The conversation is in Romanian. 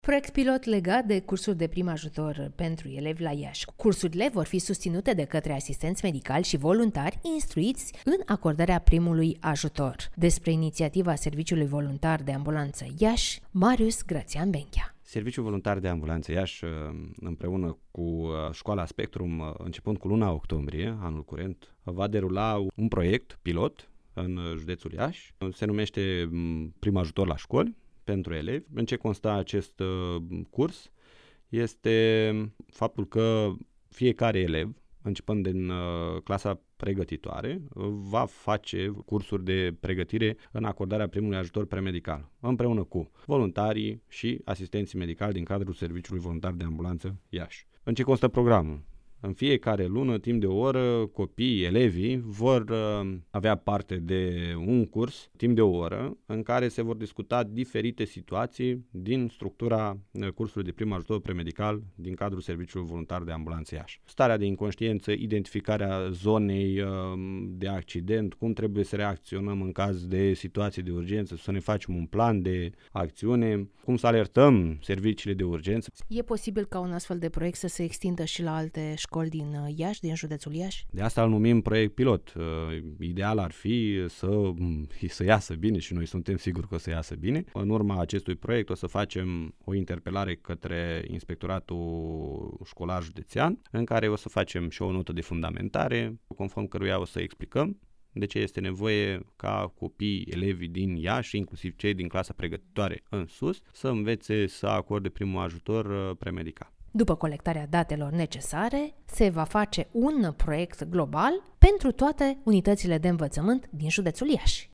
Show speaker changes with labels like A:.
A: Proiect pilot legat de cursuri de prim ajutor pentru elevi la Iași. Cursurile vor fi susținute de către asistenți medicali și voluntari instruiți în acordarea primului ajutor. Despre inițiativa Serviciului Voluntar de Ambulanță Iași, Marius Grațian Benchea.
B: Serviciul Voluntar de Ambulanță Iași, împreună cu Școala Spectrum, începând cu luna octombrie, anul curent, va derula un proiect pilot în județul Iași. Se numește Prim Ajutor la Școli pentru elevi. În ce constă acest curs? Este faptul că fiecare elev, începând din clasa pregătitoare, va face cursuri de pregătire în acordarea primului ajutor premedical, împreună cu voluntarii și asistenții medicali din cadrul Serviciului Voluntar de Ambulanță Iași. În ce constă programul? În fiecare lună, timp de o oră, copiii, elevii vor avea parte de un curs, timp de o oră, în care se vor discuta diferite situații din structura cursului de prim ajutor premedical din cadrul Serviciului Voluntar de Ambulanță Iași. Starea de inconștiență, identificarea zonei de accident, cum trebuie să reacționăm în caz de situații de urgență, să ne facem un plan de acțiune, cum să alertăm serviciile de urgență.
A: E posibil ca un astfel de proiect să se extindă și la alte școli din Iași, din județul Iași?
B: De asta îl numim proiect pilot. Ideal ar fi să iasă bine și noi suntem siguri că o să iasă bine. În urma acestui proiect o să facem o interpelare către Inspectoratul Școlar Județean, în care o să facem și o notă de fundamentare, conform căruia o să explicăm de ce este nevoie ca copiii, elevii din Iași, inclusiv cei din clasa pregătitoare în sus, să învețe să acorde primul ajutor premedical.
A: După colectarea datelor necesare, se va face un proiect global pentru toate unitățile de învățământ din județul Iași.